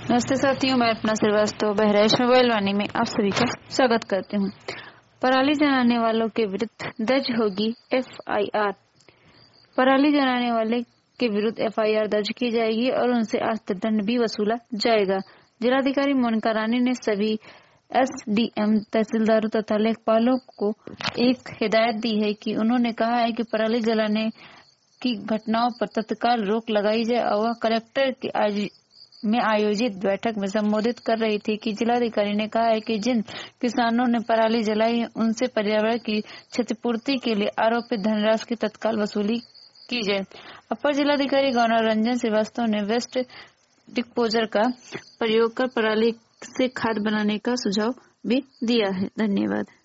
नमस्ते साथियों, मैं अपना श्रीवास्तव बहराइच मोबाइल वाणी में आप सभी का स्वागत करती हूँ। पराली जलाने वालों के विरुद्ध दर्ज होगी FIR। पराली जलाने वाले के विरुद्ध FIR दर्ज की जाएगी और उनसे अर्थदंड भी वसूला जाएगा। जिलाधिकारी मोनिका रानी ने सभी SDM तहसीलदारों तथा लेखपालों को एक हिदायत दी है कि उन्होंने कहा है कि पराली जलाने की घटनाओं पर तत्काल रोक लगाई जाए और वह कलेक्टर के में आयोजित बैठक में संबोधित कर रही थी कि जिलाधिकारी ने कहा है कि जिन किसानों ने पराली जलाई है उनसे पर्यावरण की क्षतिपूर्ति के लिए आरोपित धनराशि की तत्काल वसूली की जाए। अपर जिलाधिकारी गौरव रंजन श्रीवास्तव ने वेस्ट डिस्पोजर का प्रयोग कर पराली से खाद बनाने का सुझाव भी दिया है। धन्यवाद।